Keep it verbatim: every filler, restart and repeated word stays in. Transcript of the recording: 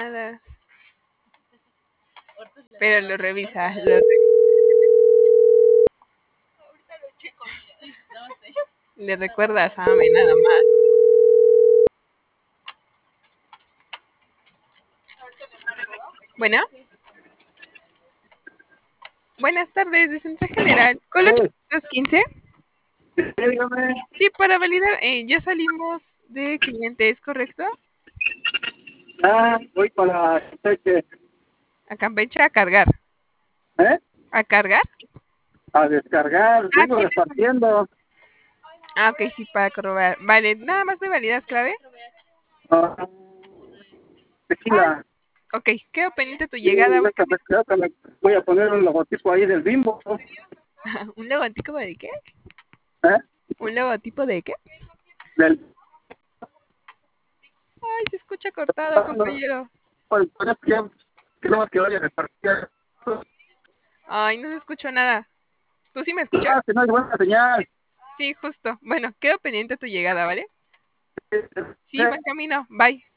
Nada. Pero lo revisas. Lo re- Le recuerdas a Ame nada más. Bueno, buenas tardes, de Centro General. ¿Con los quince? Sí, dígame. Sí, para validar, eh, ya salimos de cliente, ¿es correcto? Ah, voy para este, A Campeche a cargar. ¿eh? ¿A cargar? A descargar, Ah, vengo ¿quién es? repartiendo. Ah, ok, sí, para corroborar. Vale, nada más me validas clave. Ah, Ah, tequila. ok, quedo pendiente tu Sí, llegada. déjame, déjame, voy a poner un logotipo ahí del Bimbo. ¿Un logotipo de qué? ¿Eh? ¿Un logotipo de qué? Del Ay, se escucha cortado, compañero. pues, pues, es que creo que voy a repartir. Ay, no se escuchó nada. ¿Tú sí me escuchas? Ah, que no hay buena señal. Sí, justo. Bueno, quedo pendiente tu llegada, ¿vale? Eh, Sí, eh, buen camino. Bye.